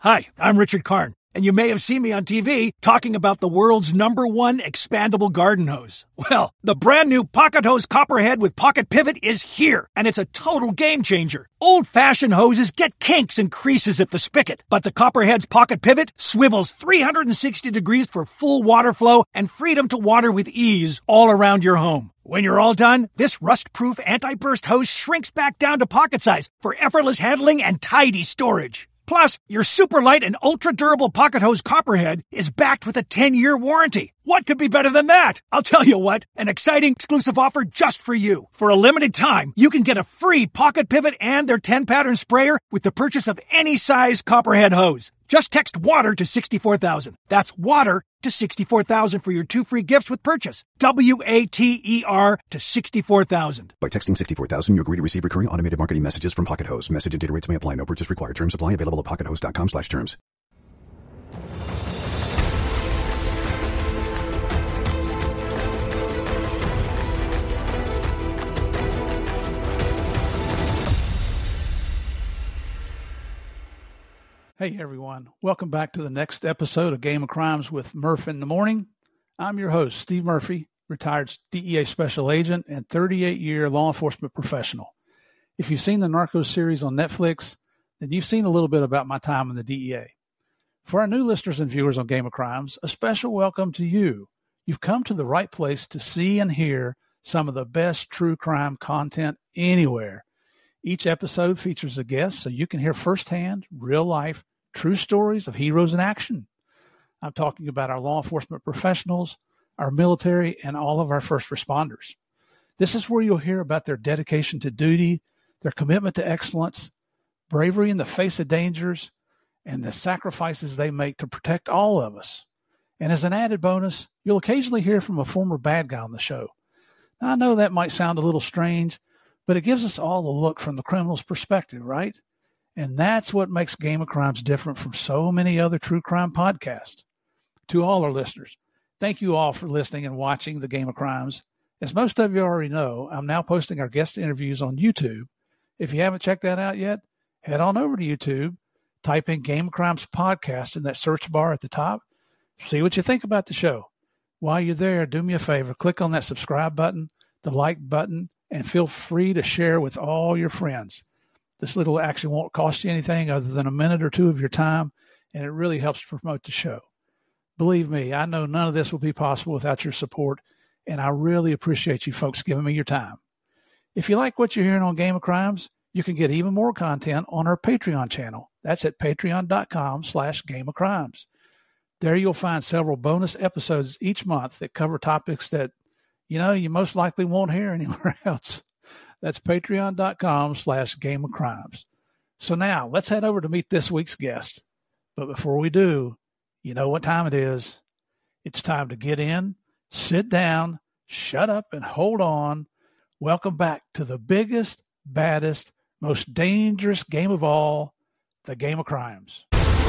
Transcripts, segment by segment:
Hi, I'm Richard Karn, and you may have seen me on TV talking about the world's #1 expandable garden hose. Well, the brand new Pocket Hose Copperhead with Pocket Pivot is here, and it's a total game changer. Old-fashioned hoses get kinks and creases at the spigot, but the Copperhead's Pocket Pivot swivels 360 degrees for full water flow and freedom to water with ease all around your home. When you're all done, this rust-proof anti-burst hose shrinks back down to pocket size for effortless handling and tidy storage. Plus, your super light and ultra-durable Pocket Hose Copperhead is backed with a 10-year warranty. What could be better than that? I'll tell you what, an exciting exclusive offer just for you. For a limited time, you can get a free Pocket Pivot and their 10-pattern sprayer with the purchase of any size Copperhead hose. Just text WATER to 64,000. That's WATER to 64,000 for your 2 free gifts with purchase. WATER to 64,000. By texting 64,000, you agree to receive recurring automated marketing messages from Pocket Hose. Message and data rates may apply. No purchase required. Terms apply. Available at pockethose.com/terms. Hey everyone, welcome back to the next episode of Game of Crimes with Murph in the Morning. I'm your host, Steve Murphy, retired DEA special agent and 38-year law enforcement professional. If you've seen the Narcos series on Netflix, then you've seen a little bit about my time in the DEA. For our new listeners and viewers on Game of Crimes, a special welcome to you. You've come to the right place to see and hear some of the best true crime content anywhere. Each episode features a guest so you can hear firsthand, real-life, true stories of heroes in action. I'm talking about our law enforcement professionals, our military, and all of our first responders. This is where you'll hear about their dedication to duty, their commitment to excellence, bravery in the face of dangers, and the sacrifices they make to protect all of us. And as an added bonus, you'll occasionally hear from a former bad guy on the show. Now, I know that might sound a little strange, but it gives us all a look from the criminal's perspective, right? And that's what makes Game of Crimes different from so many other true crime podcasts. To all our listeners, thank you all for listening and watching the Game of Crimes. As most of you already know, I'm now posting our guest interviews on YouTube. If you haven't checked that out yet, head on over to YouTube, type in Game of Crimes Podcast in that search bar at the top. See what you think about the show. While you're there, do me a favor, click on that subscribe button, the like button, and feel free to share with all your friends. This little action won't cost you anything other than a minute or two of your time, and it really helps promote the show. Believe me, I know none of this will be possible without your support, and I really appreciate you folks giving me your time. If you like what you're hearing on Game of Crimes, you can get even more content on our Patreon channel. That's at patreon.com/gameofcrimes. There you'll find several bonus episodes each month that cover topics that, you most likely won't hear anywhere else. That's patreon.com/gameofcrimes. So now let's head over to meet this week's guest. But before we do, you know what time it is. It's time to get in, sit down, shut up, and hold on. Welcome back to the biggest, baddest, most dangerous game of all, the Game of Crimes.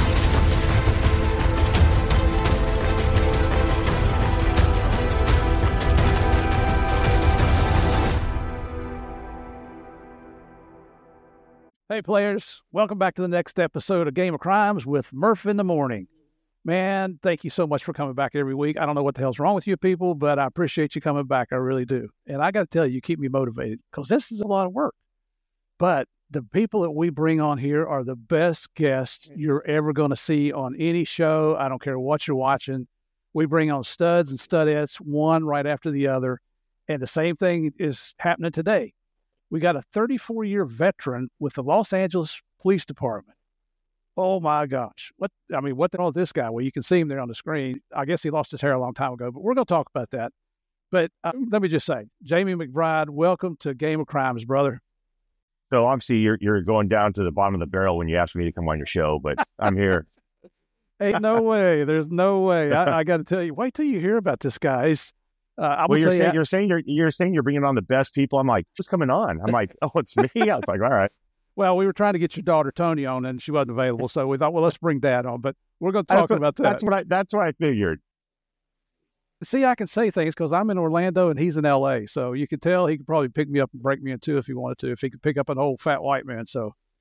Hey players, welcome back to the next episode of Game of Crimes with Murph in the Morning. Man, thank you so much for coming back every week. I don't know what the hell's wrong with you people, but I appreciate you coming back. I really do. And I got to tell you, you keep me motivated because this is a lot of work. But the people that we bring on here are the best guests you're ever going to see on any show. I don't care what you're watching. We bring on studs and studettes, one right after the other. And the same thing is happening today. We got a 34-year veteran with the Los Angeles Police Department. Oh, my gosh. What the hell is this guy? Well, you can see him there on the screen. I guess he lost his hair a long time ago, but we're going to talk about that. But let me just say, Jamie McBride, welcome to Game of Crimes, brother. So obviously you're going down to the bottom of the barrel when you ask me to come on your show, but I'm here. Hey, no way. There's no way. I got to tell you, wait till you hear about this guy. You're saying you're bringing on the best people. I'm like, who's coming on? I'm like, oh, it's me. I was like, all right. Well, we were trying to get your daughter Tony on, and she wasn't available, so we thought, well, let's bring Dad on. But we're going to talk about that. That's what I figured. See, I can say things because I'm in Orlando and he's in L.A., so you can tell he could probably pick me up and break me in two if he wanted to, if he could pick up an old fat white man. So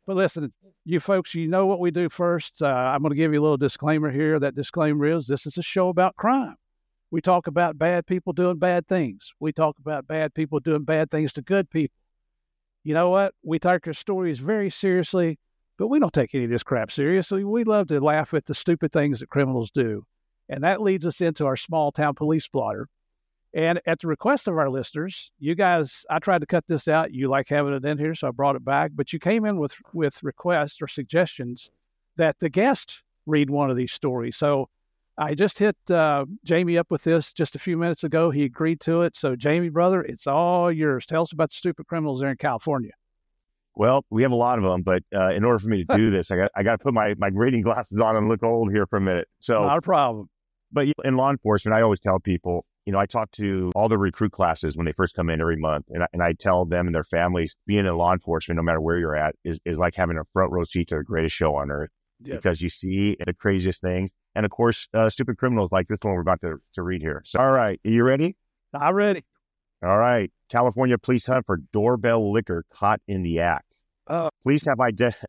But listen, you folks, you know what we do first. I'm going to give you a little disclaimer here. That disclaimer is this is a show about crime. We talk about bad people doing bad things. We talk about bad people doing bad things to good people. You know what? We take our stories very seriously, but we don't take any of this crap seriously. We love to laugh at the stupid things that criminals do. And that leads us into our small town police blotter. And at the request of our listeners, you guys, I tried to cut this out. You like having it in here, so I brought it back. But you came in with requests or suggestions that the guest read one of these stories. So I just hit Jamie up with this just a few minutes ago. He agreed to it. So, Jamie, brother, it's all yours. Tell us about the stupid criminals there in California. Well, we have a lot of them, but in order for me to do this, I got to put my reading glasses on and look old here for a minute. So, not a problem. But in law enforcement, I always tell people, I talk to all the recruit classes when they first come in every month, and I tell them and their families, being in law enforcement, no matter where you're at, is like having a front row seat to the greatest show on earth. Yep. Because you see the craziest things. And of course, stupid criminals like this one we're about to read here. So, all right. Are you ready? I'm ready. All right. California police hunt for doorbell licker caught in the act. Police have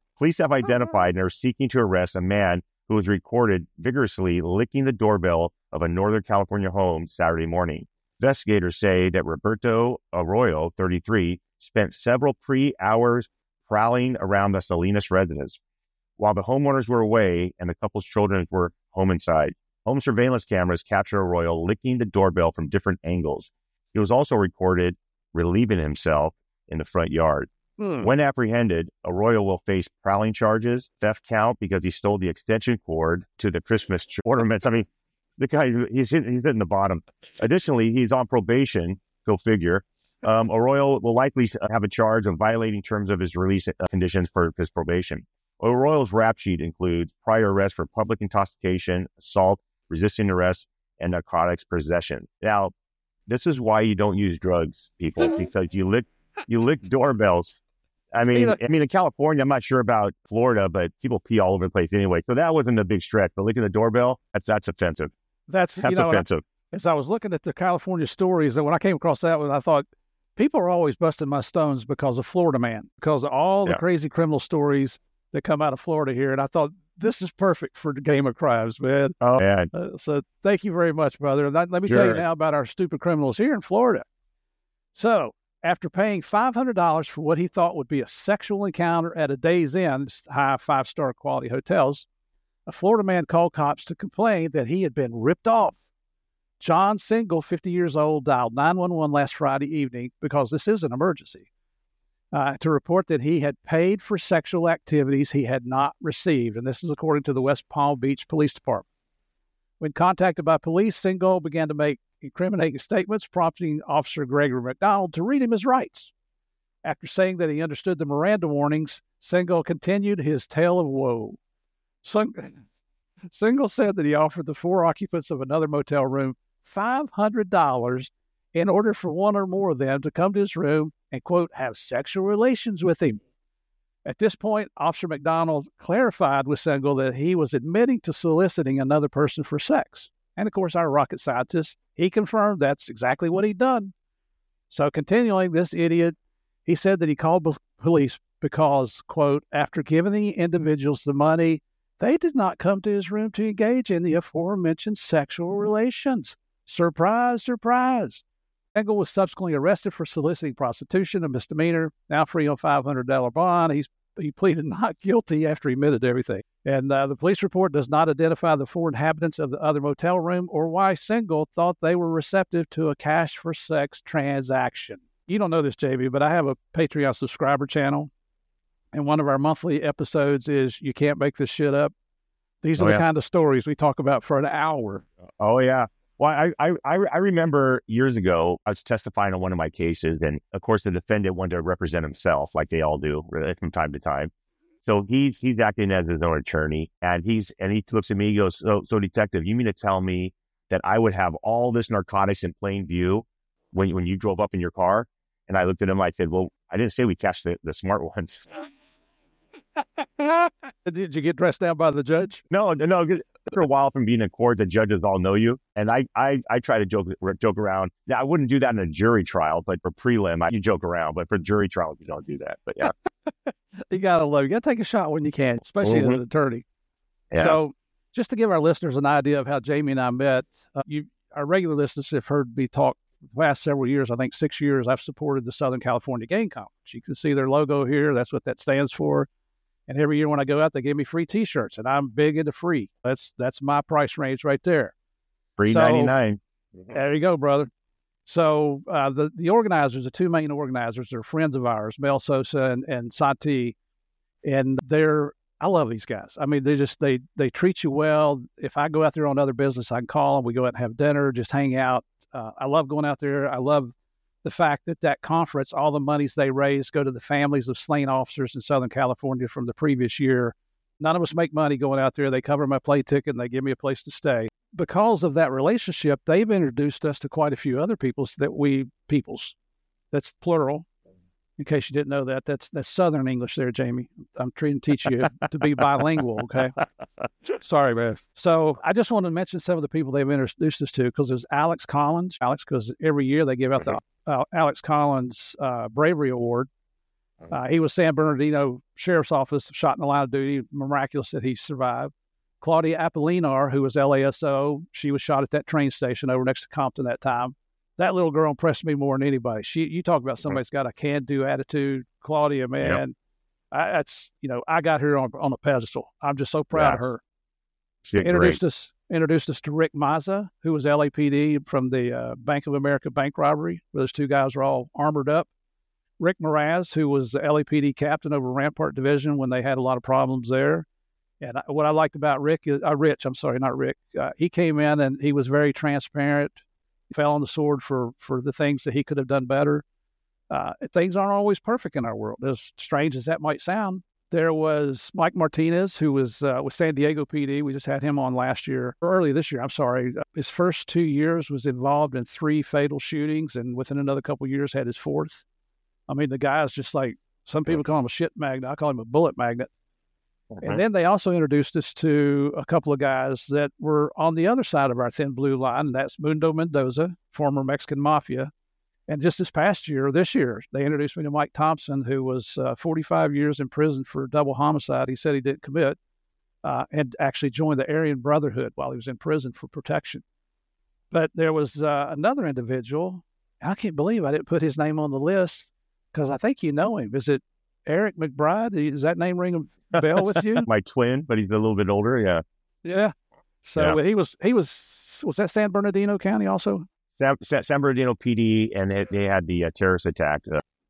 identified and are seeking to arrest a man who was recorded vigorously licking the doorbell of a Northern California home Saturday morning. Investigators say that Roberto Arroyo, 33, spent several hours prowling around the Salinas residence while the homeowners were away and the couple's children were home inside. Home surveillance cameras captured Arroyo licking the doorbell from different angles. He was also recorded relieving himself in the front yard. When apprehended, Arroyo will face prowling charges, theft count because he stole the extension cord to the Christmas ornaments. I mean, the guy, he's hitting the bottom. Additionally, he's on probation, go figure. Arroyo will likely have a charge of violating terms of his release conditions for his probation. Arroyo's rap sheet includes prior arrest for public intoxication, assault, resisting arrest, and narcotics possession. Now, this is why you don't use drugs, people, because you lick doorbells. I mean, in California, I'm not sure about Florida, but people pee all over the place anyway. So that wasn't a big stretch. But licking the doorbell, that's offensive. That's offensive. As I was looking at the California stories, that when I came across that one, I thought people are always busting my stones because of Florida Man, because of all the crazy criminal stories that come out of Florida here. And I thought, this is perfect for the Game of Crimes, man. Oh, man. So thank you very much, brother. Let me tell you now about our stupid criminals here in Florida. So after paying $500 for what he thought would be a sexual encounter at a Days Inn, high 5-star quality hotels, a Florida man called cops to complain that he had been ripped off. John Single, 50 years old, dialed 911 last Friday evening, because this is an emergency, to report that he had paid for sexual activities he had not received. And this is according to the West Palm Beach Police Department. When contacted by police, Singo began to make incriminating statements, prompting Officer Gregory McDonald to read him his rights. After saying that he understood the Miranda warnings, Singo continued his tale of woe. Singo said that he offered the 4 occupants of another motel room $500 in order for one or more of them to come to his room and, quote, have sexual relations with him. At this point, Officer McDonald clarified with Singo that he was admitting to soliciting another person for sex. And, of course, our rocket scientist, he confirmed that's exactly what he'd done. So, continuing, this idiot, he said that he called police because, quote, after giving the individuals the money, they did not come to his room to engage in the aforementioned sexual relations. Surprise, surprise. Singo was subsequently arrested for soliciting prostitution, a misdemeanor, now free on $500 bond. He pleaded not guilty after he admitted everything. And the police report does not identify the 4 inhabitants of the other motel room or why Singo thought they were receptive to a cash for sex transaction. You don't know this, JB, but I have a Patreon subscriber channel. And one of our monthly episodes is You Can't Make This Shit Up. These are the kind of stories we talk about for an hour. Oh, yeah. Well, I remember years ago, I was testifying on one of my cases, and of course the defendant wanted to represent himself, like they all do from time to time. So he's acting as his own attorney, and he looks at me, he goes, so detective, you mean to tell me that I would have all this narcotics in plain view when you drove up in your car? And I looked at him, I said, well, I didn't say we catch the smart ones. Did you get dressed down by the judge? No. After a while from being in court, the judges all know you. And I try to joke around. Now, I wouldn't do that in a jury trial, but for prelim, you joke around. But for jury trial, you don't do that. But yeah. You got to take a shot when you can, especially as an attorney. Yeah. So just to give our listeners an idea of how Jamie and I met, our regular listeners have heard me talk for the past several years. I think 6 years I've supported the Southern California Game Conference. You can see their logo here. That's what that stands for. And every year when I go out, they give me free T-shirts, and I'm big into free. That's my price range right there. Free 99. There you go, brother. So the organizers, the two main organizers, are friends of ours, Mel Sosa and Santi, and I love these guys. I mean, they treat you well. If I go out there on other business, I can call them. We go out and have dinner, just hang out. I love going out there. I love the fact that conference, all the monies they raise go to the families of slain officers in Southern California from the previous year. None of us make money going out there. They cover my plane ticket and they give me a place to stay. Because of that relationship, they've introduced us to quite a few other peoples. That's plural. In case you didn't know that, that's Southern English there, Jamie. I'm trying to teach you to be bilingual, okay? Sorry, man. So I just wanted to mention some of the people they've introduced us to, because there's Alex Collins. Because every year they give out the Alex Collins Bravery Award. He was San Bernardino Sheriff's Office, shot in the line of duty. Miraculous that he survived. Claudia Apolinar, who was LASO, she was shot at that train station over next to Compton that time. That little girl impressed me more than anybody. You talk about somebody that's got a can-do attitude. Claudia, man, yep. I got her on a pedestal. I'm just so proud of her. Introduced us to Rick Mazza, who was LAPD from the Bank of America bank robbery, where those two guys were all armored up. Rick Mraz, who was the LAPD captain over Rampart Division when they had a lot of problems there. And what I liked about Rich, not Rick. He came in and he was very transparent. He fell on the sword for the things that he could have done better. Things aren't always perfect in our world, as strange as that might sound. There was Mike Martinez, who was with San Diego PD. We just had him on early this year. I'm sorry. His first 2 years was involved in 3 fatal shootings, and within another couple of years had his 4th. I mean, the guy's just like, some people call him a shit magnet. I call him a bullet magnet. And then they also introduced us to a couple of guys that were on the other side of our thin blue line, and that's Mundo Mendoza, former Mexican Mafia. And just this year, they introduced me to Mike Thompson, who was 45 years in prison for double homicide. He said he didn't commit, and actually joined the Aryan Brotherhood while he was in prison for protection. But there was another individual. I can't believe I didn't put his name on the list, because I think you know him. Is it Eric McBride? Does that name ring a bell with you? My twin, but he's a little bit older. Yeah. Yeah. So he was that San Bernardino County also? San Bernardino PD, and they had the terrorist attack.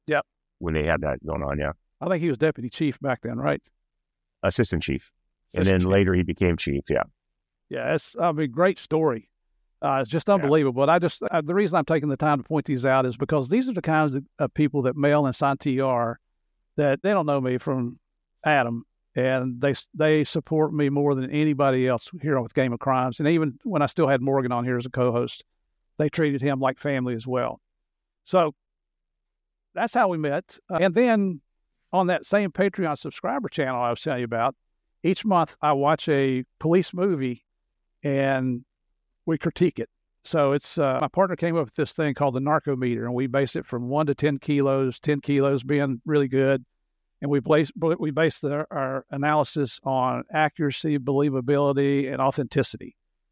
When they had that going on. Yeah. I think he was deputy chief back then, right? Assistant chief. And then later he became chief. Yeah. Yeah. It's great story. It's just unbelievable. But the reason I'm taking the time to point these out is because these are the kinds of people that Mel and Santi are, that they don't know me from Adam, and they support me more than anybody else here with Game of Crimes. And even when I still had Morgan on here as a co-host, they treated him like family as well. So that's how we met. And then on that same Patreon subscriber channel I was telling you about, each month I watch a police movie and we critique it. So it's my partner came up with this thing called the Narcometer, and we base it from 1 to 10 kilos, 10 kilos being really good. And we base our analysis on accuracy, believability, and authenticity.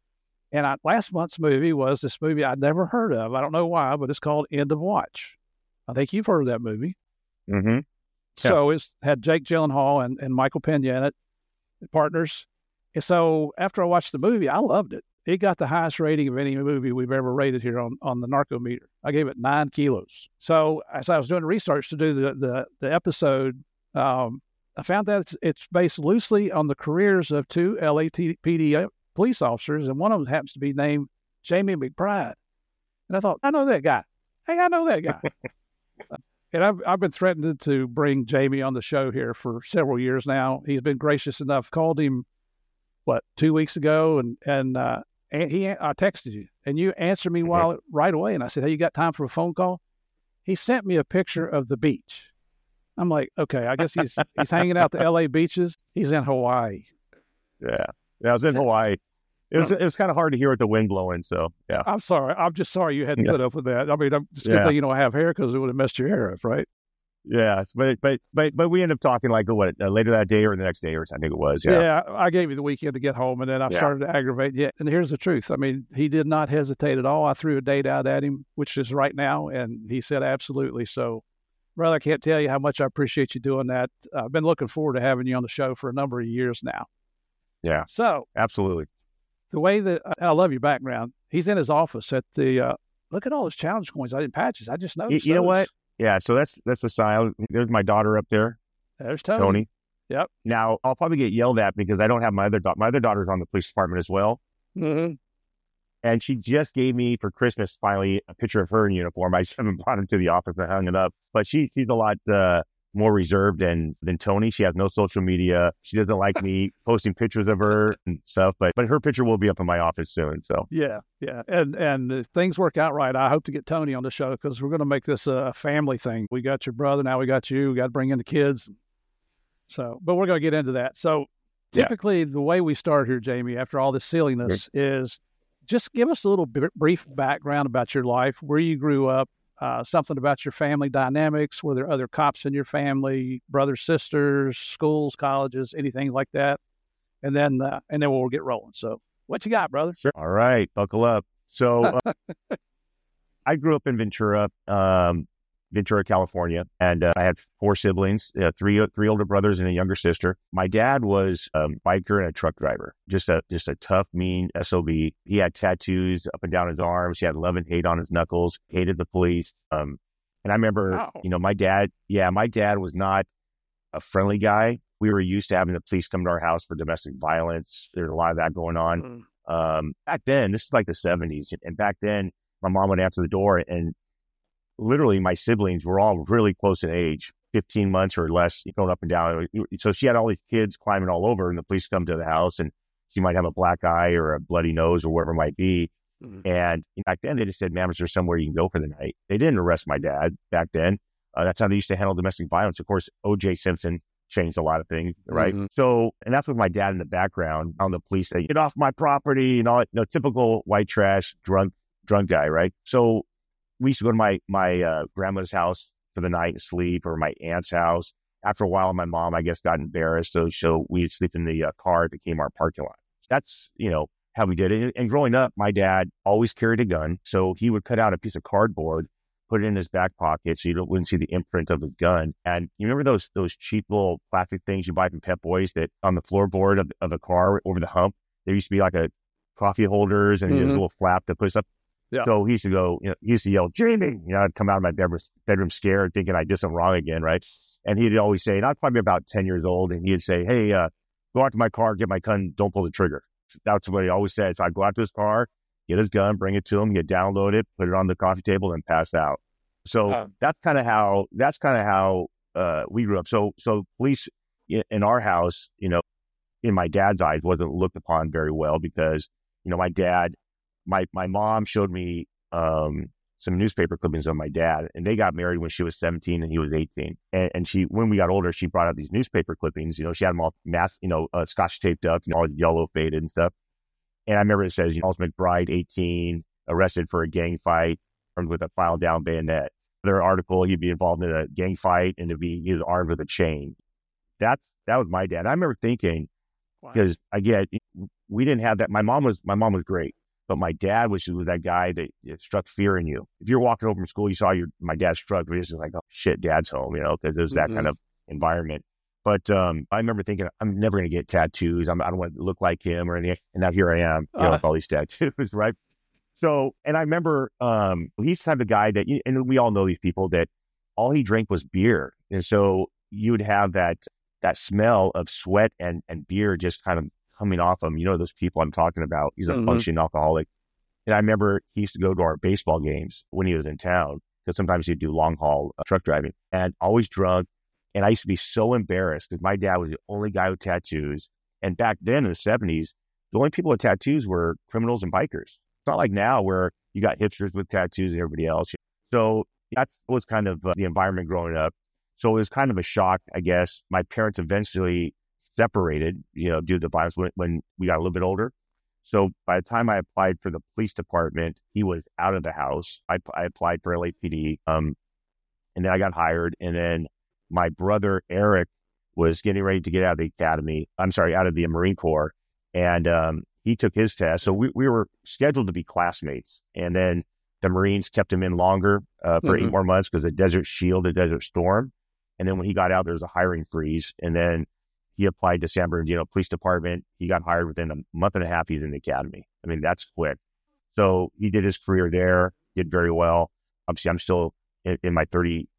And last month's movie was this movie I'd never heard of. I don't know why, but it's called End of Watch. I think you've heard of that movie. Mm-hmm. Yeah. So it's had Jake Gyllenhaal and Michael Pena in it, partners. And so after I watched the movie, I loved it. It got the highest rating of any movie we've ever rated here on the Narcometer. I gave it 9 kilos. So as I was doing research to do the episode, I found that it's based loosely on the careers of 2 LAPD police officers, and one of them happens to be named Jamie McBride. And I thought, I know that guy. Hey, I know that guy. And I've been threatening to bring Jamie on the show here for several years now. He's been gracious enough. Called him, 2 weeks ago, and I texted you, and you answered me right away. And I said, hey, you got time for a phone call? He sent me a picture of the beach. I'm like, okay, I guess he's hanging out the LA beaches. He's in Hawaii. Yeah, I was in Hawaii. It was kind of hard to hear with the wind blowing. So yeah, I'm sorry. I'm just sorry you had to put up with that. I mean, I'm just good thing you don't have hair, because it would have messed your hair up, right? Yeah, but we ended up talking like later that day or the next day or something. I think it was. Yeah, I gave you the weekend to get home, and then I Yeah. started to aggravate. Yeah, and here's the truth. I mean, he did not hesitate at all. I threw a date out at him, which is right now, and he said absolutely. So, brother, I can't tell you how much I appreciate you doing that. I've been looking forward to having you on the show for a number of years now. Yeah, So absolutely. the way that I love your background, he's in his office at the. Look at all his challenge coins. I didn't patches. I just noticed. You know those. what? Yeah, so that's a sign. There's my daughter up there, There's Tony. Tony. Yep. Now I'll probably get yelled at because I don't have my other daughter. My other daughter's on the police department as well, Mm-hmm. and she just gave me for Christmas finally a picture of her in uniform. I just haven't brought her to the office and hung it up, but she's a lot more reserved than Tony. She has no social media. She doesn't like me posting pictures of her and stuff, but her picture will be up in my office soon. So Yeah. And if things work out right, I hope to get Tony on the show because we're going to make this a family thing. We got your brother, now we got you. We got to bring in the kids. So, but we're going to get into that. So typically the way we start here, Jamie, after all this silliness is just give us a little brief background about your life, where you grew up, something about your family dynamics. Were there other cops in your family, brothers, sisters, schools, colleges, anything like that? And then we'll get rolling. So what you got, brother? sure. All right, buckle up. So I grew up in Ventura, California, and I had 4 siblings, three older brothers and a younger sister. My dad was a biker and a truck driver, just a tough, mean SOB. He had tattoos up and down his arms. He had love and hate on his knuckles. Hated the police. And I remember, my dad was not a friendly guy. We were used to having the police come to our house for domestic violence. There's a lot of that going on. Back then, this is like the 70s, and back then, my mom would answer the door and literally my siblings were all really close in age, 15 months or less, going up and down. So she had all these kids climbing all over, and the police come to the house, and she might have a black eye or a bloody nose or whatever it might be. And back then, they just said, ma'am, is there somewhere you can go for the night? They didn't arrest my dad back then. That's how they used to handle domestic violence. Of course, O.J. Simpson changed a lot of things, right? So, and that's with my dad in the background on the police say, get off my property and all that, typical white trash, drunk guy, right? So we used to go to my grandmother's house for the night and sleep, or my aunt's house. After a while, my mom, I guess, got embarrassed. So we'd sleep in the car. It became our parking lot. That's, how we did it. And growing up, my dad always carried a gun. So he would cut out a piece of cardboard, put it in his back pocket so you wouldn't see the imprint of his gun. And you remember those cheap little plastic things you buy from Pep Boys that on the floorboard of a car over the hump, there used to be like a coffee holders and there's a little flap that puts up. Yeah. So he used to go, he used to yell, Jamie, I'd come out of my bedroom scared, thinking I did something wrong again, right? And he'd always say, and I was probably about 10 years old, and he'd say, hey, go out to my car, get my gun, don't pull the trigger. That's what he always said. So I'd go out to his car, get his gun, bring it to him, he'd download it, put it on the coffee table, and pass out. So that's kind of how we grew up. So police in our house, in my dad's eyes, wasn't looked upon very well because, my dad, my mom showed me some newspaper clippings of my dad, and they got married when she was 17 and he was 18. And she, when we got older, she brought out these newspaper clippings. She had them all scotch taped up, all yellow faded and stuff. And I remember it says, Charles McBride, 18, arrested for a gang fight, armed with a file down bayonet. Another article, he'd be involved in a gang fight and he was armed with a chain. That was my dad. I remember thinking, because again, we didn't have that. My mom was great. But my dad was that guy that struck fear in you. If you're walking home from school, you saw my dad struck, but it's just like, oh shit, dad's home, because it was that kind of environment. But I remember thinking, I'm never going to get tattoos. I don't want to look like him or anything. And now here I am, with all these tattoos, right? So, and I remember he's the type of guy that, and we all know these people, that all he drank was beer. And so you would have that smell of sweat and beer just kind of coming off him. Those people I'm talking about. He's a functioning alcoholic. And I remember he used to go to our baseball games when he was in town, because sometimes he'd do long haul truck driving, and always drunk. And I used to be so embarrassed because my dad was the only guy with tattoos. And back then in the 70s, the only people with tattoos were criminals and bikers. It's not like now where you got hipsters with tattoos and everybody else. So that was kind of the environment growing up. So it was kind of a shock, I guess. My parents eventually separated, due to the violence when we got a little bit older. So by the time I applied for the police department, he was out of the house. I applied for LAPD, and then I got hired. And then my brother Eric was getting ready to get out of the academy. Out of the Marine Corps. And he took his test. So we were scheduled to be classmates. And then the Marines kept him in longer for 8 more months because of Desert Shield, the Desert Storm. And then when he got out, there was a hiring freeze. And then he applied to San Bernardino Police Department. He got hired within a month and a half. He's in the academy. I mean, that's quick. So he did his career there, did very well. Obviously, I'm still in my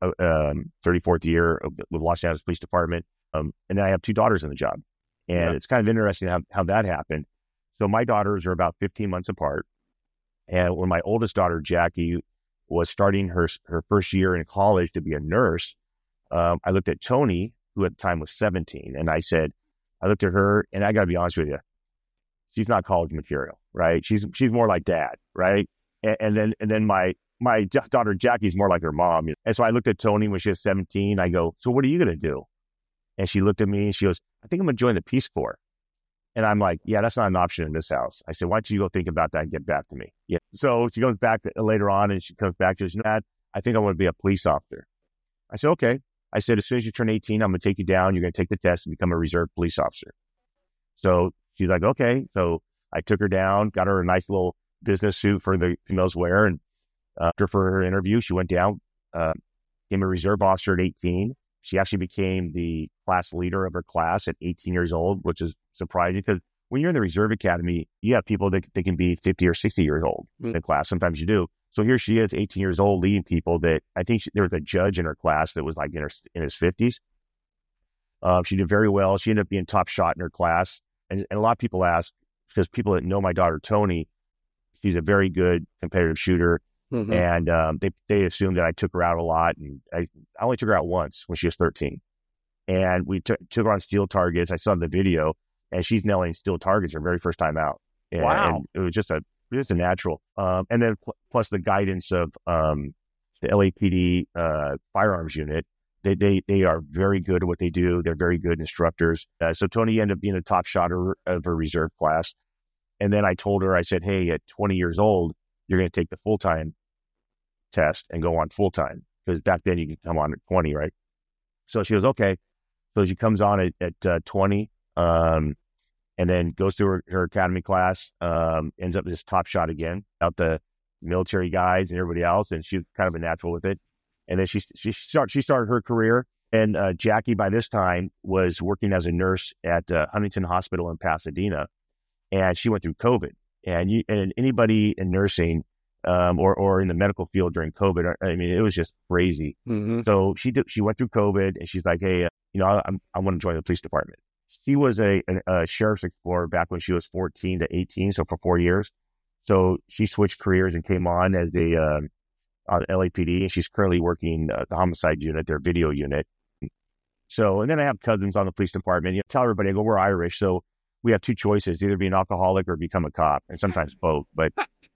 34th year with Los Angeles Police Department. And then I have 2 daughters in the job. And it's kind of interesting how that happened. So my daughters are about 15 months apart. And when my oldest daughter, Jackie, was starting her first year in college to be a nurse, I looked at Tony, who at the time was 17. And I looked at her, and I got to be honest with you, she's not college material, right? She's more like dad, right? And then my daughter, Jackie's more like her mom. And so I looked at Tony when she was 17. I go, so what are you going to do? And she looked at me and she goes, I think I'm going to join the Peace Corps. And I'm like, yeah, that's not an option in this house. I said, why don't you go think about that and get back to me? Yeah. So she goes back later on and she comes back to us, Dad, I think I want to be a police officer. I said, okay. I said, as soon as you turn 18, I'm going to take you down. You're going to take the test and become a reserve police officer. So she's like, okay. So I took her down, got her a nice little business suit for the females wear. And after for her interview, she went down, became a reserve officer at 18. She actually became the class leader of her class at 18 years old, which is surprising because when you're in the Reserve Academy, you have people that can be 50 or 60 years old in the class. Sometimes you do. So here she is, 18 years old, leading people that I think there was a judge in her class that was like in his 50s. She did very well. She ended up being top shot in her class. And a lot of people ask, because people that know my daughter, Tony, she's a very good competitive shooter. And they assumed that I took her out a lot. And I only took her out once when she was 13. And we took her on steel targets. I saw the video, and she's nailing steel targets her very first time out. And, wow. And it was just a natural. And then plus the guidance of the LAPD firearms unit. They are very good at what they do. They're very good instructors. So Tony ended up being a top shot of her reserve class. And then I told her, I said, hey, at 20 years old, you're going to take the full-time test and go on full-time. Because back then you could come on at 20, right? So she goes, okay. So she comes on at 20 and then goes through her academy class, ends up as top shot again, out the military guys and everybody else. And she's kind of a natural with it. And then she started her career. And Jackie, by this time, was working as a nurse at Huntington Hospital in Pasadena. And she went through COVID. And anybody in nursing or in the medical field during COVID, I mean, it was just crazy. So she went through COVID, and she's like, hey, I want to join the police department. She was a sheriff's explorer back when she was 14 to 18, so for 4 years. So she switched careers and came on as a LAPD, and she's currently working the homicide unit, their video unit. So, and then I have cousins on the police department. Tell everybody, I go, we're Irish, so we have 2 choices: either be an alcoholic or become a cop, and sometimes both. But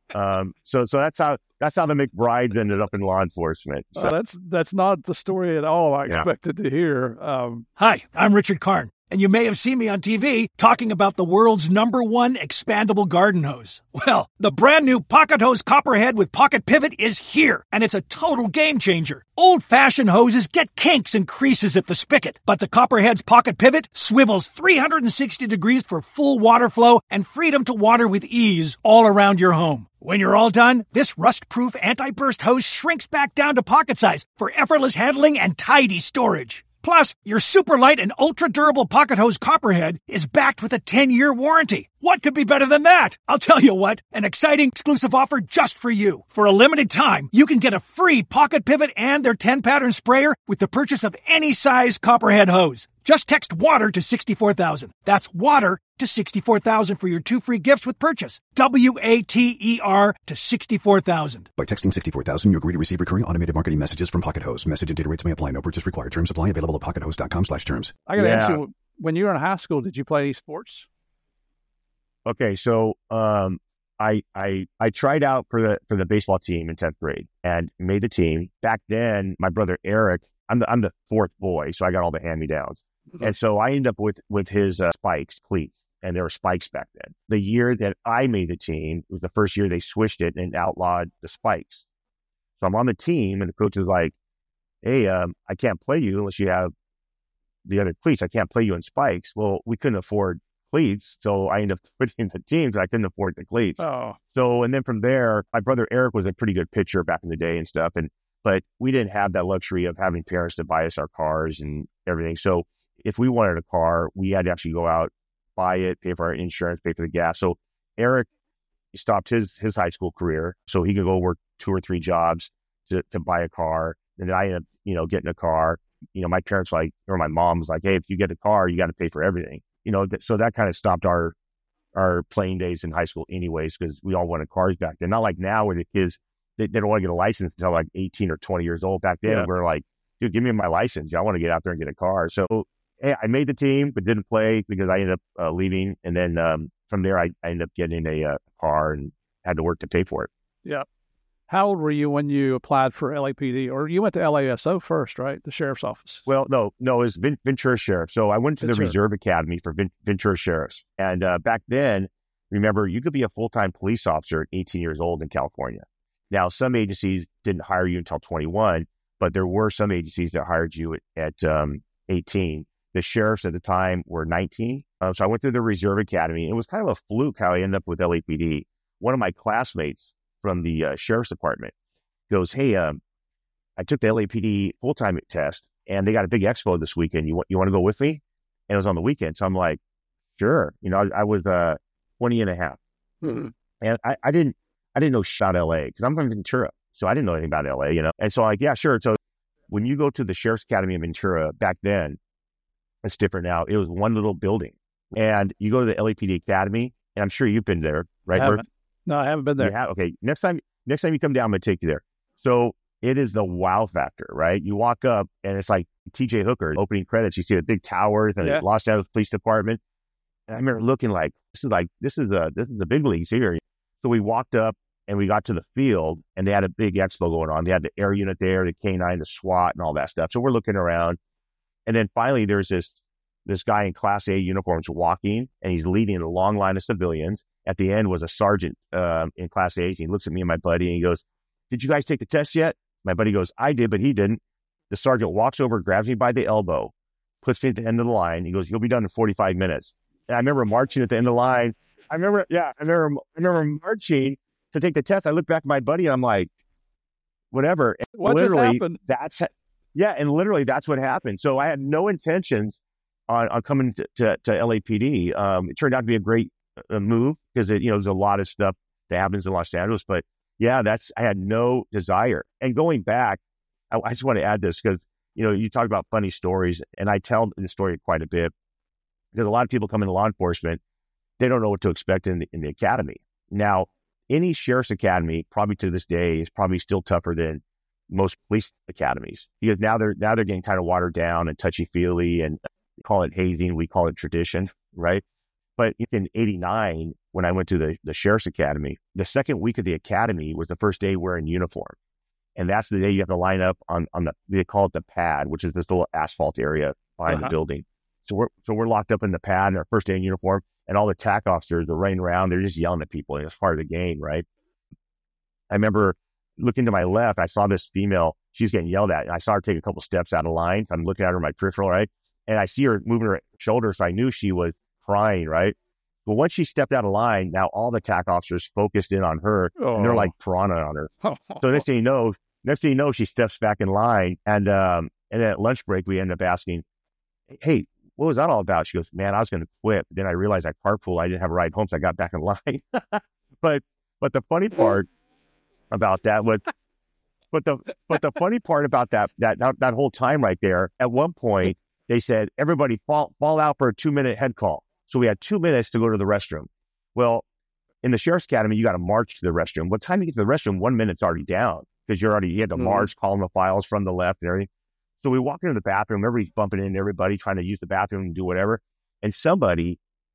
so that's how the McBrides ended up in law enforcement. So that's not the story at all I expected to hear. Hi, I'm Richard Karn, and you may have seen me on TV talking about the world's #1 expandable garden hose. Well, the brand new Pocket Hose Copperhead with Pocket Pivot is here, and it's a total game changer. Old-fashioned hoses get kinks and creases at the spigot, but the Copperhead's Pocket Pivot swivels 360 degrees for full water flow and freedom to water with ease all around your home. When you're all done, this rust-proof anti-burst hose shrinks back down to pocket size for effortless handling and tidy storage. Plus, your super light and ultra-durable Pocket Hose Copperhead is backed with a 10-year warranty. What could be better than that? I'll tell you what, an exciting exclusive offer just for you. For a limited time, you can get a free Pocket Pivot and their 10-pattern sprayer with the purchase of any size Copperhead hose. Just text WATER to 64,000. That's WATER to 64,000 for your 2 free gifts with purchase. WATER to 64,000. By texting 64,000, you agree to receive recurring automated marketing messages from Pocket Hose. Message and data rates may apply. No purchase required. Terms apply. Available at pockethose.com/terms. I got to ask you, when you were in high school, did you play any sports? Okay, so I tried out for the baseball team in 10th grade and made the team. Back then, my brother Eric, I'm the 4th boy, so I got all the hand-me-downs. And so I ended up with his spikes, cleats, and there were spikes back then. The year that I made the team was the first year they switched it and outlawed the spikes. So I'm on the team, and the coach is like, hey, I can't play you unless you have the other cleats. I can't play you in spikes. Well, we couldn't afford cleats, so I ended up quitting the team because I couldn't afford the cleats. Oh. So, and then from there, my brother Eric was a pretty good pitcher back in the day and stuff, but we didn't have that luxury of having parents to buy us our cars and everything. So if we wanted a car, we had to actually go out, buy it, pay for our insurance, pay for the gas. So Eric stopped his high school career so he could go work 2 or 3 jobs to buy a car. And then I ended up, getting a car. My parents or my mom was like, hey, if you get a car, you got to pay for everything. So that kind of stopped our playing days in high school anyways, because we all wanted cars back then. Not like now where the kids, they don't want to get a license until like 18 or 20 years old. Back then, we're like, dude, give me my license. I want to get out there and get a car. So hey, I made the team, but didn't play because I ended up leaving. And then from there, I ended up getting a car and had to work to pay for it. Yeah. How old were you when you applied for LAPD? Or you went to LASO first, right? The sheriff's office. Well, no, it was Ventura Sheriff. So I went to the Reserve Academy for Ventura Sheriffs. And back then, remember, you could be a full-time police officer at 18 years old in California. Now, some agencies didn't hire you until 21, but there were some agencies that hired you at 18. The sheriffs at the time were 19. So I went to the Reserve Academy. It was kind of a fluke how I ended up with LAPD. One of my classmates from the sheriff's department goes, hey, I took the LAPD full-time test and they got a big expo this weekend. You want to go with me? And it was on the weekend. So I'm like, sure. I was 20 and a half. Mm-hmm. And I didn't know shit about LA because I'm from Ventura. So I didn't know anything about LA, And so I'm like, yeah, sure. So when you go to the Sheriff's Academy in Ventura back then, it's different now. It was one little building. And you go to the LAPD Academy, and I'm sure you've been there, right? No, I haven't been there. Okay. Next time you come down, I'm going to take you there. So it is the wow factor, right? You walk up and it's like TJ Hooker opening credits. You see the big towers and the Los Angeles Police Department. And I remember looking like, this is the big leagues here. So we walked up and we got to the field and they had a big expo going on. They had the air unit there, the K9, the SWAT and all that stuff. So we're looking around. And then finally there's this guy in Class A uniforms walking and he's leading a long line of civilians. At the end was a sergeant in Class A. He looks at me and my buddy and he goes, did you guys take the test yet? My buddy goes, I did, but he didn't. The sergeant walks over, grabs me by the elbow, puts me at the end of the line. He goes, you'll be done in 45 minutes. And I remember marching at the end of the line. I remember marching to take the test. I look back at my buddy and I'm like, whatever. And what just happened? And literally that's what happened. So I had no intentions on coming to LAPD. It turned out to be a great move because there's a lot of stuff that happens in Los Angeles, but yeah, I had no desire. And going back, I just want to add this because, you talk about funny stories and I tell the story quite a bit because a lot of people come into law enforcement, they don't know what to expect in the academy. Now, any sheriff's academy probably to this day is probably still tougher than most police academies because now they're getting kind of watered down and touchy-feely and call it hazing. We call it tradition, right? But in 89, when I went to the Sheriff's Academy, the second week of the academy was the first day wearing uniform. And that's the day you have to line up on they call it the pad, which is this little asphalt area behind the building. So we're locked up in the pad in our first day in uniform, and all the TAC officers are running around. They're just yelling at people, and it's part of the game, right? I remember looking to my left, I saw this female, she's getting yelled at, and I saw her take a couple steps out of line. So I'm looking at her in my peripheral, right? And I see her moving her shoulders, so I knew she was crying, right? But once she stepped out of line, now all the TAC officers focused in on her, and they're like piranha on her. So next thing you know, she steps back in line, and then at lunch break, we ended up asking, hey, what was that all about? She goes, man, I was going to quit. But then I realized I carpooled. I didn't have a ride home, so I got back in line. But the funny part about that was, but the funny part about that whole time right there, at one point, they said, everybody fall out for a 2-minute head call. So we had 2 minutes to go to the restroom. Well, in the Sheriff's Academy, you got to march to the restroom. By the time you get to the restroom, 1 minute's already down because you had to march, calling the files from the left and everything. So we walk into the bathroom, everybody's bumping into everybody, trying to use the bathroom and do whatever. And somebody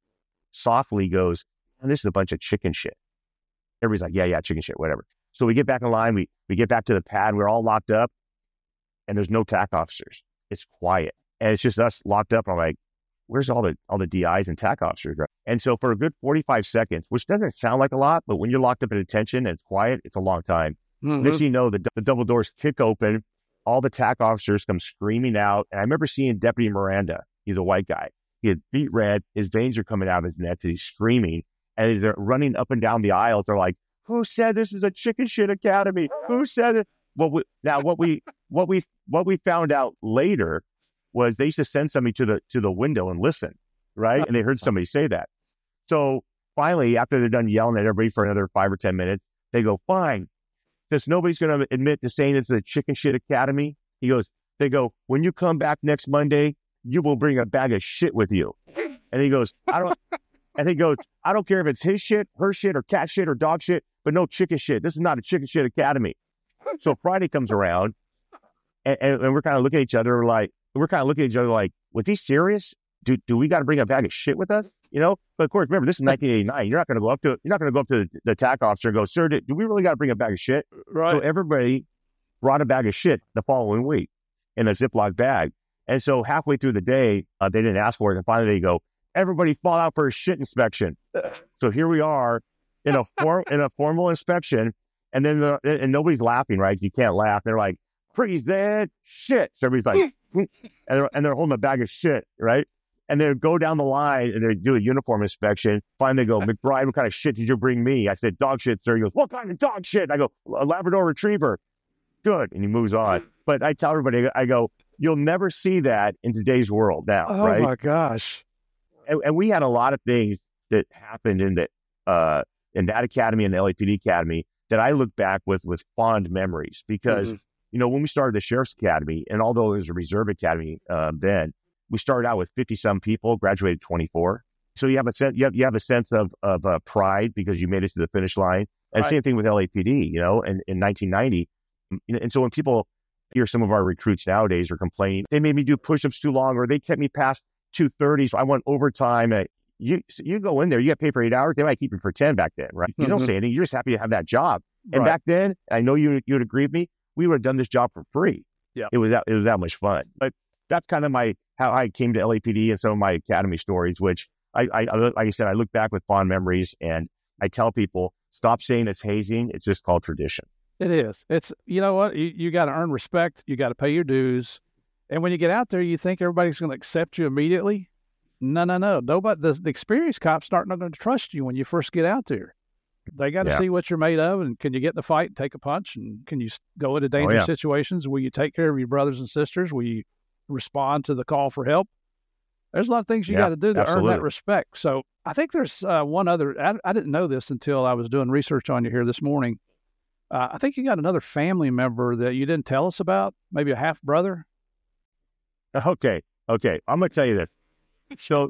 softly goes, and this is a bunch of chicken shit. Everybody's like, yeah, chicken shit, whatever. So we get back in line, we get back to the pad, we're all locked up, and there's no TAC officers. It's quiet. And it's just us locked up. I'm like, where's all the DIs and TAC officers? Right? And so for a good 45 seconds, which doesn't sound like a lot, but when you're locked up in detention and it's quiet, it's a long time. Mm-hmm. Next thing you know, the double doors kick open all the TAC officers come screaming out. And I remember seeing Deputy Miranda. He's a white guy. He had beet red. His veins are coming out of his neck. And he's screaming. And they're running up and down the aisles. They're like, "Who said this is a chicken shit academy? Who said it?" Well, what we found out later was they used to send somebody to the window and listen, right? And they heard somebody say that. So finally, after they're done yelling at everybody for another 5 or 10 minutes, they go, "Fine, since nobody's going to admit to saying it's a chicken shit academy." They go, "When you come back next Monday, you will bring a bag of shit with you." And he goes, "I don't care if it's his shit, her shit, or cat shit, or dog shit, but no chicken shit. This is not a chicken shit academy." So Friday comes around, and we're kind of looking at each other like, "Was he serious? Do we got to bring a bag of shit with us?" But of course, remember, this is 1989. You're not going to go up to the TAC officer and go, "Sir, do we really got to bring a bag of shit?" Right. So everybody brought a bag of shit the following week in a Ziploc bag. And so halfway through the day, they didn't ask for it. And finally they go, "Everybody fall out for a shit inspection." So here we are in a formal inspection. And then and nobody's laughing, right? You can't laugh. They're like, "Present shit." So everybody's like, and they're holding a bag of shit, right? And they go down the line and they do a uniform inspection. Finally, they go, "McBride, what kind of shit did you bring me?" I said, "Dog shit, sir." He goes, "What kind of dog shit?" I go, "A Labrador Retriever." "Good." And he moves on. But I tell everybody, I go, you'll never see that in today's world now, right? Oh, my gosh. And we had a lot of things that happened in that academy and the LAPD academy that I look back with fond memories because, when we started the Sheriff's Academy, and although it was a reserve academy then, we started out with 50-some people, graduated 24. So you have a sense of pride because you made it to the finish line. And Same thing with LAPD, in 1990. And so when people hear some of our recruits nowadays are complaining, they made me do push-ups too long, or they kept me past 2:30, so I went overtime. You go in there, you get paid for 8 hours. They might keep you for 10 back then, right? You don't say anything. You're just happy to have that job. And back then, I know you would agree with me, we would have done this job for free. Yeah, it was that much fun. But that's kind of how I came to LAPD and some of my academy stories, which like I said, I look back with fond memories, and I tell people, stop saying it's hazing. It's just called tradition. It is. It's, you know what? You got to earn respect. You got to pay your dues. And when you get out there, you think everybody's going to accept you immediately. No. Nobody. The experienced cops aren't going to trust you when you first get out there. They got to see what you're made of, and can you get in the fight and take a punch, and can you go into dangerous situations? Will you take care of your brothers and sisters? Will you respond to the call for help? There's a lot of things you got to do to earn that respect. So I think there's one other. I didn't know this until I was doing research on you here this morning. I think you got another family member that you didn't tell us about, maybe a half brother. Okay. I'm going to tell you this. So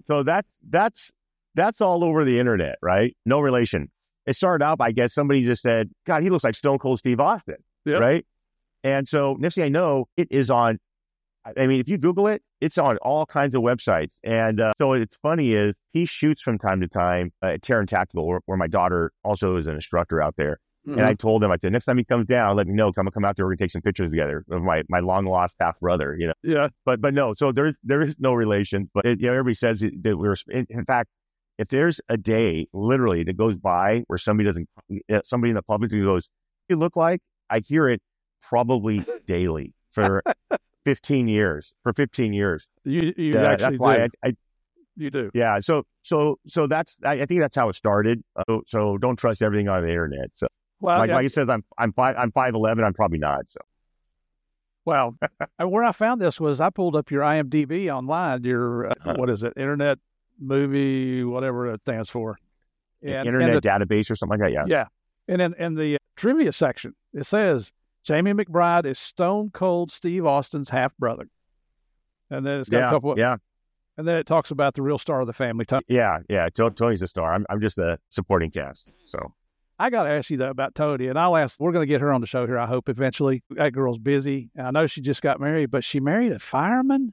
that's all over the internet, right? No relation. It started out by, I guess, somebody just said, "God, he looks like Stone Cold Steve Austin," right? And so next thing I know, it is on. I mean, if you Google it, it's on all kinds of websites. And so it's funny is he shoots from time to time at Terran Tactical, where my daughter also is an instructor out there. And I told him, I said, next time he comes down, let me know, because I'm going to come out there. We're going to take some pictures together of my long-lost half-brother, Yeah. But no, so there is no relation. But everybody says that we're, in fact, if there's a day, literally, that goes by where somebody in the public who goes, "You look like," I hear it probably daily for 15 years. You actually that's why do. You do. Yeah. So that's, I think that's how it started. So don't trust everything on the internet. So. Well, like it says, I'm 5'11". I'm probably not. So, well, where I found this was I pulled up your IMDb online. Your what is it? Internet Movie, whatever it stands for. Internet database or something like that. Yeah. Yeah. And in the trivia section, it says Jamie McBride is Stone Cold Steve Austin's half brother. And then it's got a couple. And then it talks about the real star of the family. Yeah. Tony's the star. I'm just a supporting cast. So. I got to ask you, though, about Tony, and we're going to get her on the show here, I hope, eventually. That girl's busy. I know she just got married, but she married a fireman?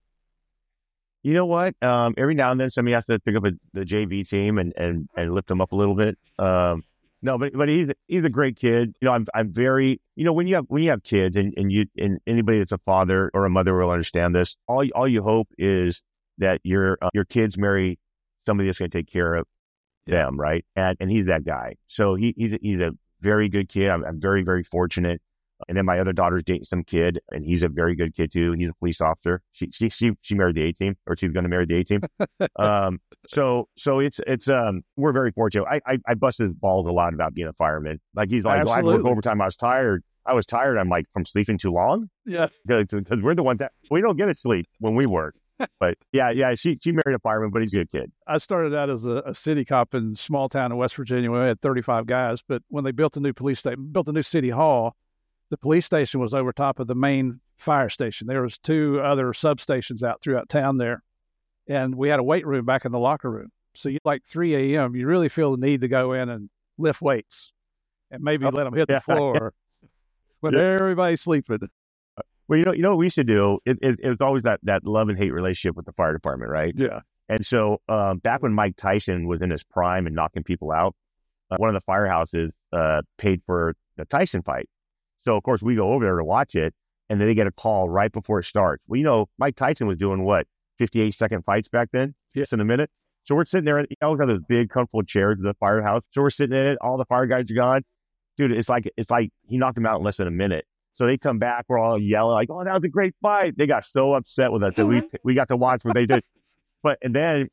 You know what? Every now and then somebody has to pick up the JV team and lift them up a little bit. No, but he's a great kid. I'm very, when you have kids and anybody that's a father or a mother will understand this, all you hope is that your kids marry somebody that's going to take care of them, right? And he's that guy. So he's a very good kid. I'm very, very fortunate And then my other daughter's dating some kid, and he's a very good kid too. He's a police officer. She married the A team, or she's going to marry the A team. So it's we're very fortunate. I bust his balls a lot about being a fireman. Like he's like, well, I work overtime. I was tired. I'm like, from sleeping too long. Yeah, because we're the ones that we don't get to sleep when we work. But yeah, she married a fireman, but he's a good kid. I started out as a city cop in a small town in West Virginia. We had 35 guys, but when they built a new police station, built a new city hall, the police station was over top of the main fire station. There was 2 other substations out throughout town there, and we had a weight room back in the locker room. So like 3 a.m., you really feel the need to go in and lift weights and maybe let them hit the floor when everybody's sleeping. Well, you know what we should do? It was always that love and hate relationship with the fire department, right? Yeah. And so back when Mike Tyson was in his prime and knocking people out, one of the firehouses paid for the Tyson fight. So, of course, we go over there to watch it, and then they get a call right before it starts. Well, you know, Mike Tyson was doing, 58-second fights back then? Yes. In a minute. So we're sitting there, you always have those big, comfortable chairs in the firehouse. So we're sitting in it. All the fire guys are gone. Dude, it's like he knocked them out in less than a minute. So they come back, we're all yelling like, "Oh, that was a great fight!" They got so upset with us that we got to watch what they did. But and then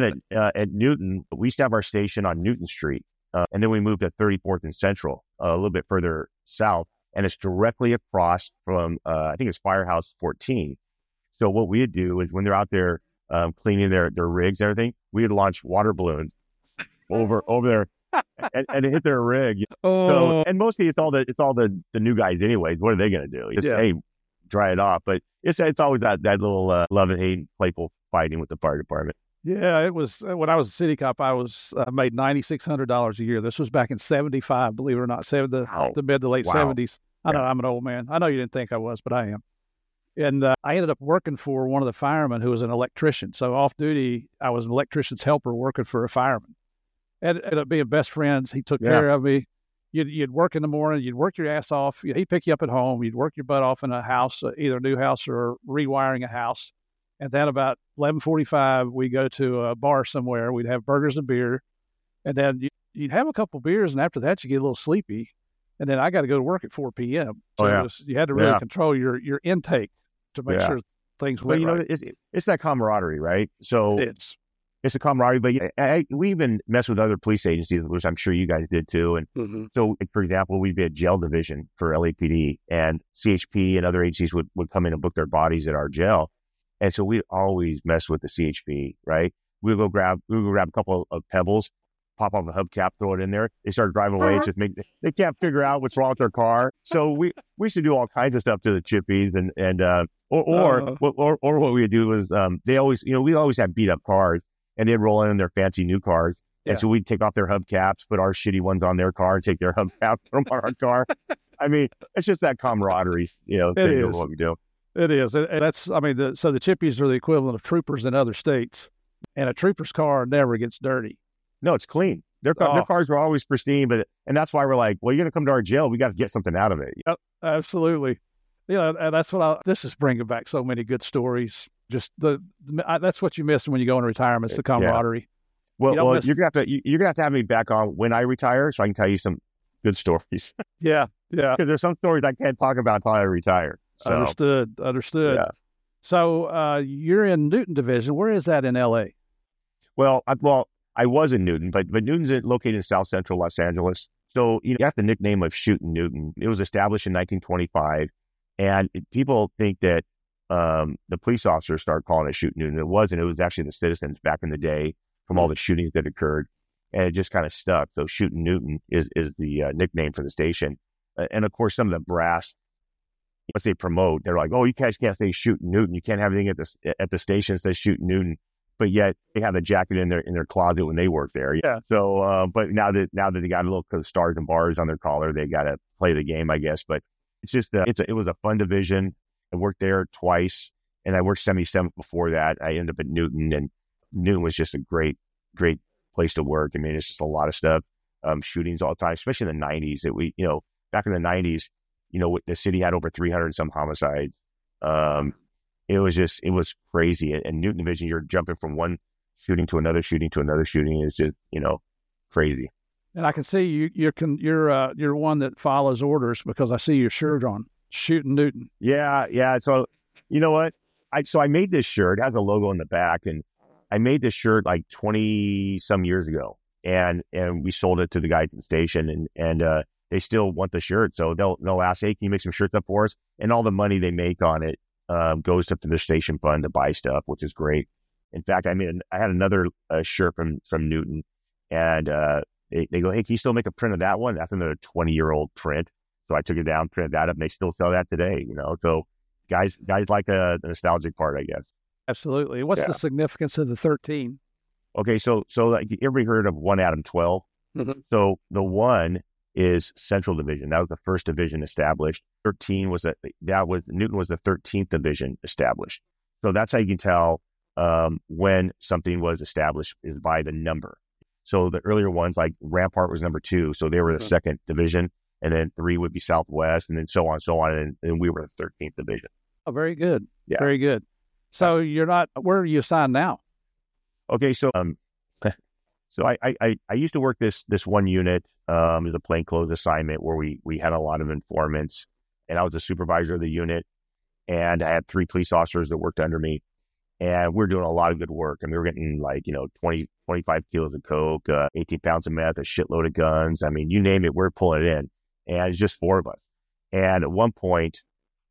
at Newton, we used to have our station on Newton Street, and then we moved to 34th and Central, a little bit further south, and it's directly across from I think it's Firehouse 14. So what we'd do is when they're out there cleaning their rigs and everything, we'd launch water balloons over there. and hit their rig. So, and mostly it's all the new guys anyways. What are they going to do? Just hey, dry it off. But it's always that little love and hate, playful fighting with the fire department. Yeah, it was when I was a city cop. I made $9,600 a year. This was back in '75, believe it or not, the mid to late '70s. I know I'm an old man. I know you didn't think I was, but I am. And I ended up working for one of the firemen who was an electrician. So off duty, I was an electrician's helper working for a fireman. Ended up being best friends. He took care of me. You'd work in the morning. You'd work your ass off. He'd pick you up at home. You'd work your butt off in a house, either a new house or rewiring a house. And then about 11:45, we go to a bar somewhere. We'd have burgers and beer. And then you'd have a couple beers, and after that, you get a little sleepy. And then I got to go to work at 4 p.m. So you had to really control your intake to make sure things went right. It's that camaraderie, right? So it's a camaraderie, but we even mess with other police agencies, which I'm sure you guys did too. And so, like, for example, we'd be a jail division for LAPD, and CHP and other agencies would come in and book their bodies at our jail. And so we'd always mess with the CHP, right? We'd go grab a couple of pebbles, pop off a hubcap, throw it in there. They start driving away. They can't figure out what's wrong with their car. So we used to do all kinds of stuff to the chippies, or what we would do was we always have beat up cars. And they'd roll in their fancy new cars. And so we'd take off their hubcaps, put our shitty ones on their car, and take their hubcaps from our car. I mean, it's just that camaraderie, thing of what we do. It is. And that's, so the chippies are the equivalent of troopers in other states. And a trooper's car never gets dirty. No, it's clean. Their cars are always pristine, and that's why we're like, well, you're going to come to our jail. We got to get something out of it. Yep, absolutely. And that's this is bringing back so many good stories. Just that's what you miss when you go into retirement. It's the camaraderie. Well, you're gonna have to have me back on when I retire, so I can tell you some good stories. Yeah. Because there's some stories I can't talk about until I retire. So. Understood. Yeah. So you're in Newton Division. Where is that in LA? Well, I was in Newton, but Newton's located in South Central Los Angeles. So you got the nickname of Shootin' Newton. It was established in 1925, and people think that the police officers started calling it Shootin' Newton. It wasn't. It was actually the citizens back in the day from all the shootings that occurred, and it just kind of stuck. So Shootin' Newton is the nickname for the station. And of course, some of the brass, once they promote, they're like, "Oh, you guys can't say Shootin' Newton. You can't have anything at the station that says Shootin' Newton." But yet they have the jacket in their closet when they work there. Yeah. So, but now that they got a little stars and bars on their collar, they got to play the game, I guess. But it's just it was a fun division. I worked there twice, and I worked 77th before that. I ended up at Newton, and Newton was just a great place to work. I mean, it's just a lot of stuff, shootings all the time, especially in the 90s. Back in the 90s, the city had over 300 and some homicides. It was crazy. And Newton Division, you're jumping from one shooting to another shooting to another shooting. It's just, crazy. And I can see you're one that follows orders because I see your shirt on, shooting Newton. Yeah. So, you know what? I made this shirt. It has a logo in the back, and I made this shirt like 20 some years ago, and we sold it to the guys at the station, and they still want the shirt. So they'll ask, hey, can you make some shirts up for us? And all the money they make on it goes up to the station fund to buy stuff, which is great. In fact, I had another shirt from Newton, and they go, hey, can you still make a print of that one? That's another 20-year-old print. So I took it down, printed that up, and they still sell that today, you know. So guys like the nostalgic part, I guess. Absolutely. What's the significance of the 13? Okay, so like, everybody heard of 1 Adam 12? Mm-hmm. So the 1 is Central Division. That was the first division established. 13 was Newton was the 13th division established. So that's how you can tell when something was established, is by the number. So the earlier ones, like Rampart was number 2, so they were the second division, and then 3 would be Southwest, and then so on, and we were the 13th division. Oh, very good. Yeah. Very good. So where are you assigned now? Okay, so so I used to work this one unit as a plainclothes assignment where we had a lot of informants, and I was a supervisor of the unit, and I had 3 police officers that worked under me, and we were doing a lot of good work, and we were getting 20, 25 kilos of coke, 18 pounds of meth, a shitload of guns. I mean, you name it, we're pulling it in, and it's just 4 of us. And at one point,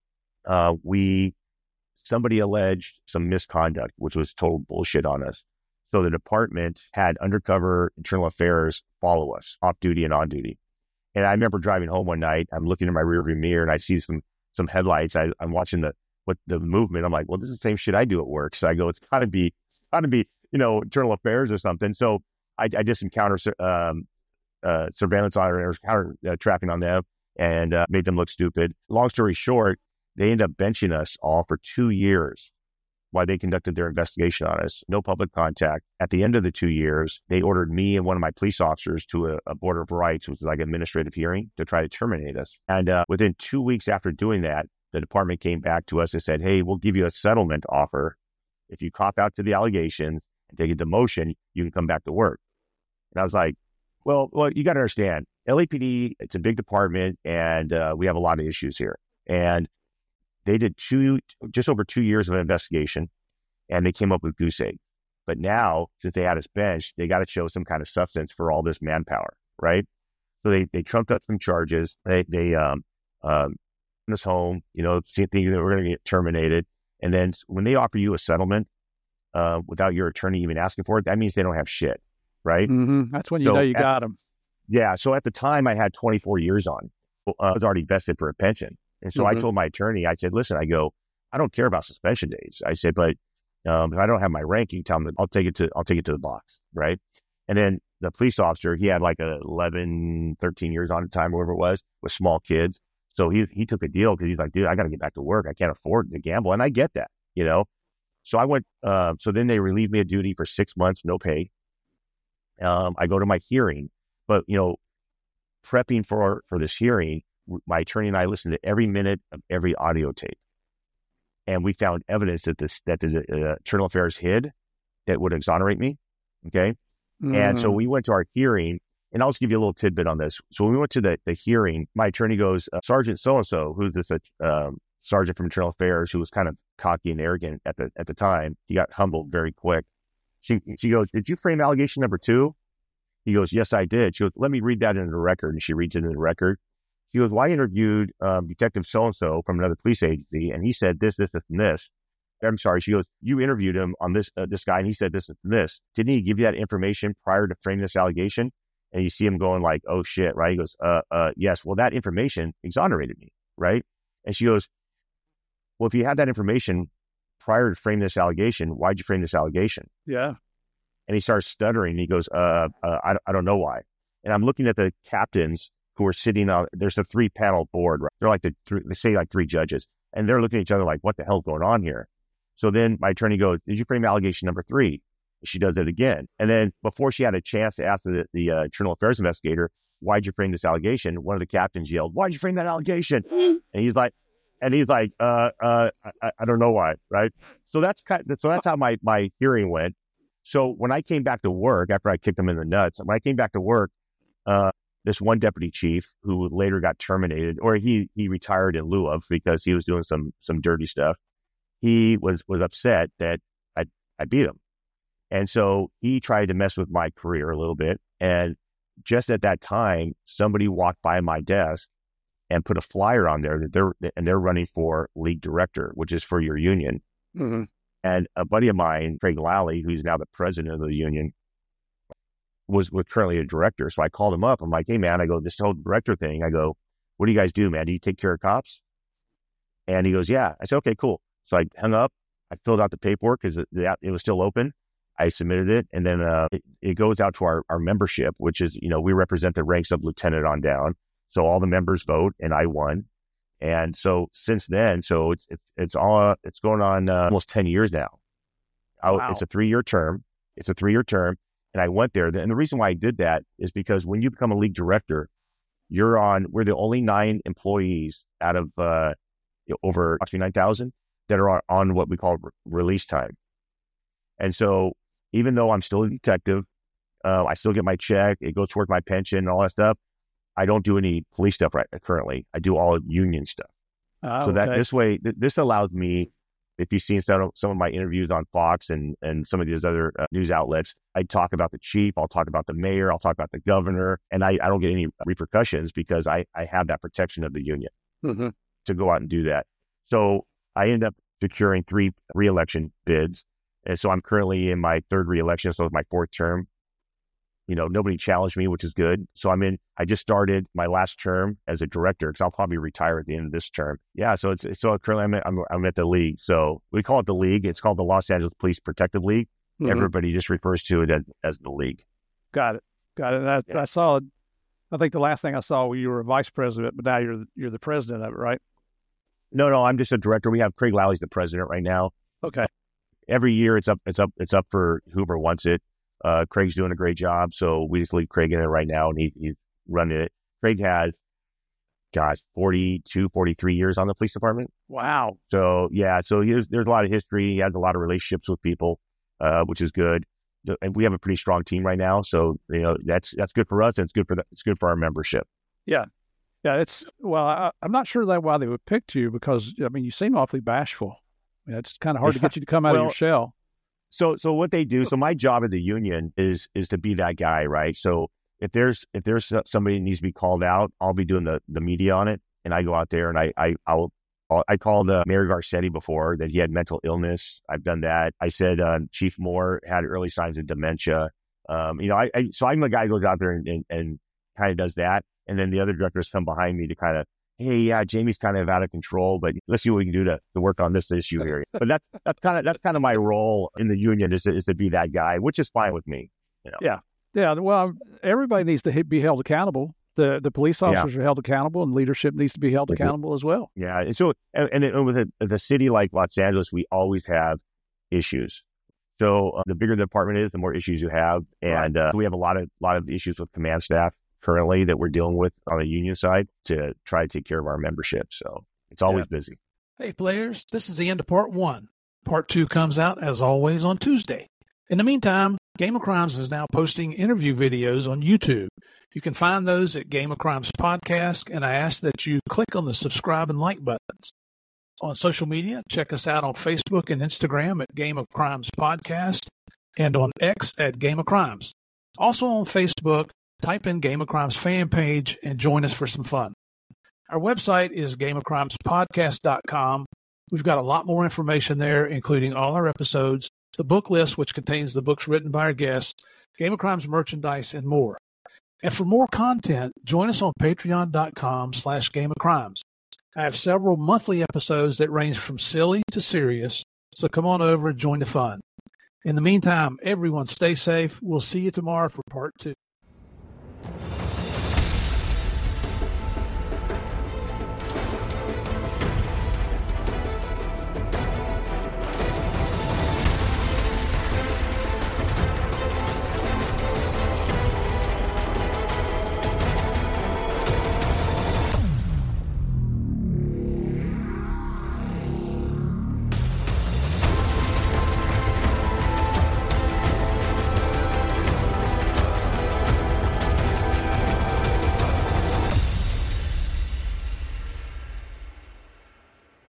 somebody alleged some misconduct, which was total bullshit on us. So the department had undercover internal affairs follow us, off duty and on duty. And I remember driving home one night, I'm looking in my rearview mirror and I see some headlights. I'm watching the movement. I'm like, well, this is the same shit I do at work. So I go, it's gotta be, internal affairs or something. So I just encountered surveillance on counter tracking on them and made them look stupid. Long story short, they ended up benching us all for 2 years while they conducted their investigation on us. No public contact. At the end of the 2 years, they ordered me and one of my police officers to a Board of Rights, which is like an administrative hearing, to try to terminate us. And within 2 weeks after doing that, the department came back to us and said, hey, we'll give you a settlement offer. If you cop out to the allegations and take a demotion, you can come back to work. And I was like, well, you got to understand, LAPD, it's a big department, and we have a lot of issues here. And they did just over 2 years of an investigation, and they came up with goose egg. But now, since they had us benched, they got to show some kind of substance for all this manpower, right? So they trumped up some charges. They sent us home, thinking that we're going to get terminated. And then when they offer you a settlement without your attorney even asking for it, that means they don't have shit, right? Mm-hmm. That's when you know you got them. Yeah. So at the time, I had 24 years on. I was already vested for a pension. And so I told my attorney, I said, listen, I don't care about suspension days. I said, but if I don't have my rank, you can tell them I'll take it to the box, right? And then the police officer, he had like 13 years on at the time, whatever it was, with small kids. So he took a deal because he's like, dude, I got to get back to work. I can't afford to gamble. And I get that, So I went, so then they relieved me of duty for 6 months, no pay. I go to my hearing, but, prepping for this hearing, my attorney and I listened to every minute of every audio tape. And we found evidence that the internal affairs hid that would exonerate me. Okay. And so we went to our hearing, and I'll just give you a little tidbit on this. So when we went to the hearing, my attorney goes, Sergeant so-and-so, who's this sergeant from internal affairs who was kind of cocky and arrogant at the time. He got humbled very quick. She goes, did you frame allegation number 2? He goes, yes, I did. She goes, let me read that into the record. And she reads it into the record. She goes, well, I interviewed Detective so-and-so from another police agency, and he said this, and this. I'm sorry. She goes, you interviewed him on this guy, and he said this and this. Didn't he give you that information prior to framing this allegation? And you see him going like, oh, shit, right? He goes, yes. Well, that information exonerated me, right? And she goes, well, if you had that information prior to framing this allegation, why'd you frame this allegation? Yeah. And he starts stuttering. And he goes, I don't know why. And I'm looking at the captains who are sitting on, there's a 3-panel board, right? They're like they say like 3 judges, and they're looking at each other like, what the hell's going on here? So then my attorney goes, did you frame allegation number 3? And she does it again. And then before she had a chance to ask the internal affairs investigator, why'd you frame this allegation? One of the captains yelled, why'd you frame that allegation? And he's like, I don't know why, right? So that's how my hearing went. So when I came back to work, after I kicked him in the nuts, when I came back to work, this one deputy chief who later got terminated, or he retired in lieu of, because he was doing some dirty stuff. He was upset that I beat him. And so he tried to mess with my career a little bit. And just at that time, somebody walked by my desk and put a flyer on there that they're running for league director, which is for your union. Mm-hmm. And a buddy of mine, Craig Lally, who's now the president of the union, was currently a director. So I called him up. I'm like, hey, man, I go, this whole director thing. I go, what do you guys do, man? Do you take care of cops? And he goes, yeah. I said, okay, cool. So I hung up. I filled out the paperwork because it was still open. I submitted it. And then it goes out to our membership, which is, we represent the ranks of lieutenant on down. So all the members vote, and I won. And so since then, so it's going on almost 10 years now. Wow. It's a 3-year term. And I went there. And the reason why I did that is because when you become a league director, we're the only 9 employees out of over 9,000 that are on what we call release time. And so even though I'm still a detective, I still get my check, it goes towards my pension and all that stuff. I don't do any police stuff currently. I do all union stuff. So that this way, this allows me, if you've seen some of my interviews on Fox and some of these other news outlets, I talk about the chief, I'll talk about the mayor, I'll talk about the governor, and I don't get any repercussions because I have that protection of the union to go out and do that. So I ended up securing 3 re-election bids. And so I'm currently in my 3rd re-election, so it's my 4th term. Nobody challenged me, which is good. So I just started my last term as a director because I'll probably retire at the end of this term. Yeah. So currently I'm at the league. So we call it the league. It's called the Los Angeles Police Protective League. Mm-hmm. Everybody just refers to it as the league. Got it. I saw, I think the last thing I saw, you were a vice president, but now you're the president of it, right? No, I'm just a director. We have Craig Lally's the president right now. Okay. Every year it's up for whoever wants it. Craig's doing a great job, so we just leave Craig in it right now, and he's running it. Craig has, 43 years on the police department. Wow. So yeah, so there's a lot of history. He has a lot of relationships with people, which is good. And we have a pretty strong team right now, so that's good for us, and it's good for our membership. Yeah. I'm not sure why they would pick you, because you seem awfully bashful. It's kind of hard to get you to come out of your shell. So what they do, so my job at the union is to be that guy, right? So if there's somebody that needs to be called out, I'll be doing the media on it, and I go out there and I called Mayor Garcetti before that he had mental illness. I've done that. I said Chief Moore had early signs of dementia. So I'm the guy who goes out there and kind of does that, and then the other directors come behind me to kind of, hey, yeah, Jamie's kind of out of control, but let's see what we can do to work on this issue here. But that's kind of my role in the union is to be that guy, which is fine with me. Yeah. Well, everybody needs to be held accountable. The police officers are held accountable, and leadership needs to be held accountable as well. Yeah. And so, and with a city like Los Angeles, we always have issues. So the bigger the department is, the more issues you have, and we have a lot of issues with command staff currently that we're dealing with on the union side to try to take care of our membership. So it's always busy. Hey, players, this is the end of part 1. Part 2 comes out, as always, on Tuesday. In the meantime, Game of Crimes is now posting interview videos on YouTube. You can find those at Game of Crimes Podcast, and I ask that you click on the subscribe and like buttons. On social media, check us out on Facebook and Instagram at Game of Crimes Podcast, and on X at Game of Crimes. Also on Facebook, type in Game of Crimes fan page and join us for some fun. Our website is gameofcrimespodcast.com. We've got a lot more information there, including all our episodes, the book list, which contains the books written by our guests, Game of Crimes merchandise, and more. And for more content, join us on patreon.com/Game of Crimes. I have several monthly episodes that range from silly to serious, so come on over and join the fun. In the meantime, everyone stay safe. We'll see you tomorrow for part 2.